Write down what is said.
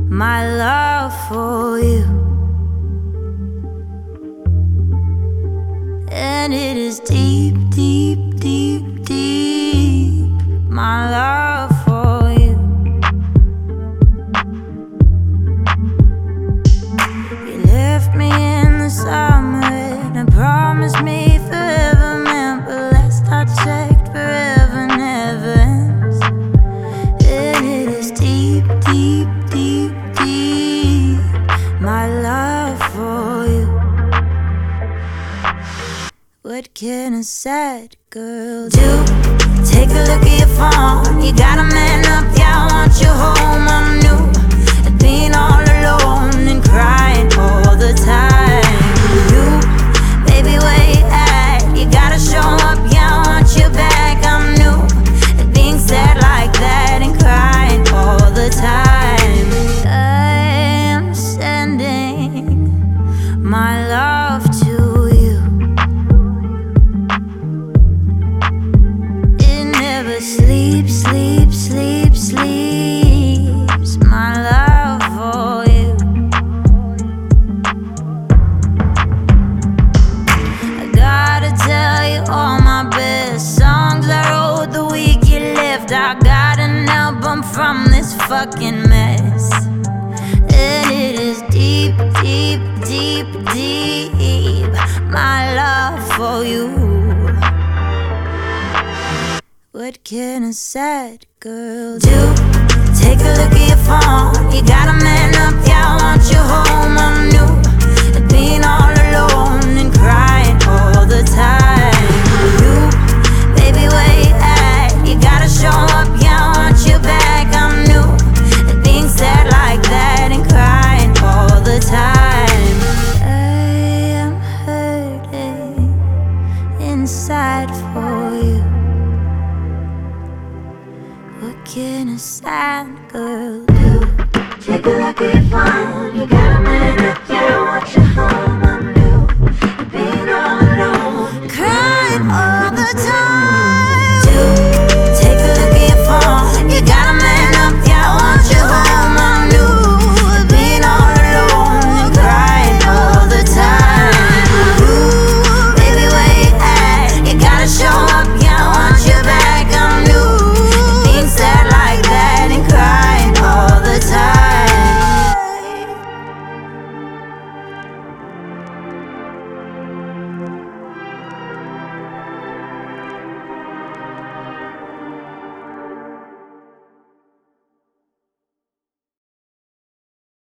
my love for you. And it is deep, deep, deep, deep, my love for you. You left me in the summer and promised me forever, man, but last I checked, forever never ends. And it is deep, deep, deep, deep, my love for you. What can a sad girl do? Take a look at your phone. You got a man up, yeah, I want you home. I'm new at being all alone and crying all the time. You, baby, where you at? You gotta show up, yeah, I want you back. I'm new at being sad like that and crying all the time. I am sending my love to you. It never sleeps, sleeps, sleeps, sleeps, my love for you. I gotta tell you all my best songs I wrote the week you left. I got an album from this fucking mess. And it is deep, deep, deep, deep, my love for you. What can a sad girl do? Take a look at your phone. You got a man up, yeah, I want you home. I'm new at being all alone and crying all the time. You, baby, where you at? You gotta show up, yeah, I want you back. I'm new at being sad like that and crying all the time. I am hurting inside for you. What can a sad girl do? Take a look at your phone. You got